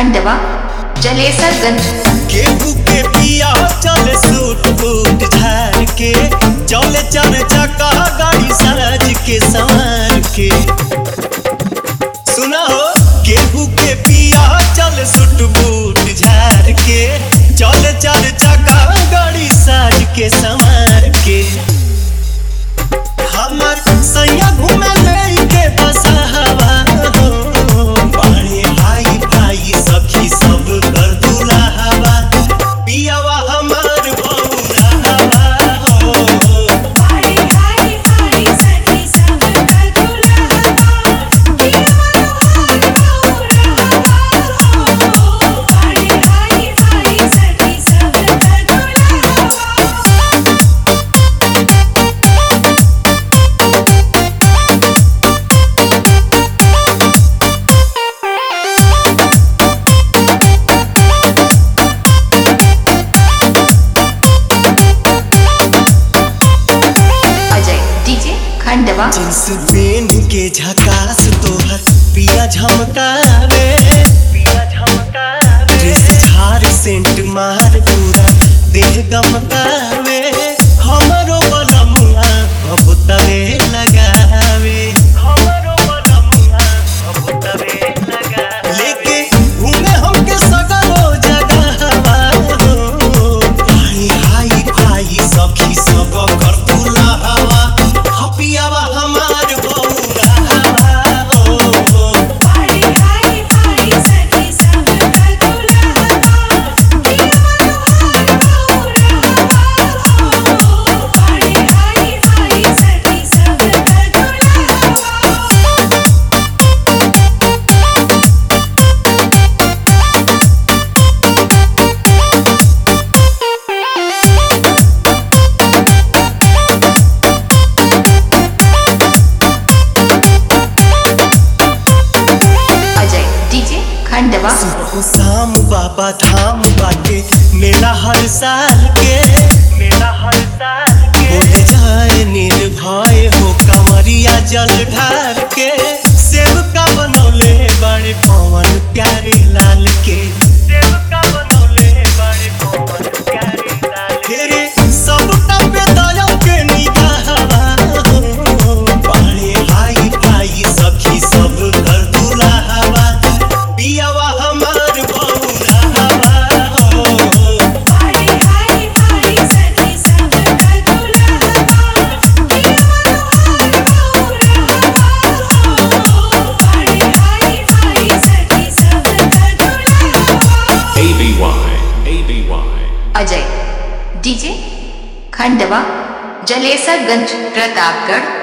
खंडवा जलेसरगंज। केहू के पिया चले सूट बूट झाड़ के, चले चार चक्का गाड़ी साज के संवार के। सुना हो, केहू के पिया चले सूट बूट झाड़ के, चले चार चक्का गाड़ी साज के संवार के। हमर सैया घूमे लेके बसा हवा हो, बाड़े भाई भाई सखी सब कर दूल्हा हवा, पियावा हमार बौरा हवा हो। भाई भाई भाई सखी सब कर दूल्हा हवा, पियावा हमार बौरा हवा हो। भाई भाई भाई सखी सब कर दूल्हा हवा। अजय डीजे खंडवा। जिन्स पेन के झकास तोहर पिया झमकावे, ड्रेस झार सेंट मार पूरा देह गमकावे। हमरो बलमुआ अब तवे लगावे, लेके घूमे हमके सगरो जगहवा हो। भाई हाई भाई सखी सब कर दूल्हा हवा, हपियावा हमार बौरा हवा हो। भाई भाई भाई सखी सब कर दूल्हा हवा, पियावा हमार बौरा हवा हो। भाई भाई भाई सखी सब कर दूल्हा हवा। अजय डीजे खंडवा। सुबह शाम बाबा धाम बाटे, मेला हर साल के, बोले जाए निर्भय हो कमरिया जल ढार के। सेब का बनौले बड़े पवन प्यारे लाल के, तेरे सब पे दया के निगाहवा हो। बड़े भाई भाई सखी सब कर दूल्हा हवा, पियावा हमार बौरा हवा हो। भाई भाई भाई सखी सब कर दूल्हा हवा, पियावा हमार बौरा हवा हो। भाई भाई भाई सखी सब कर दूल्हा हवा। ABY Ajay DJ Khandwa Jalesarganj Pratapgarh.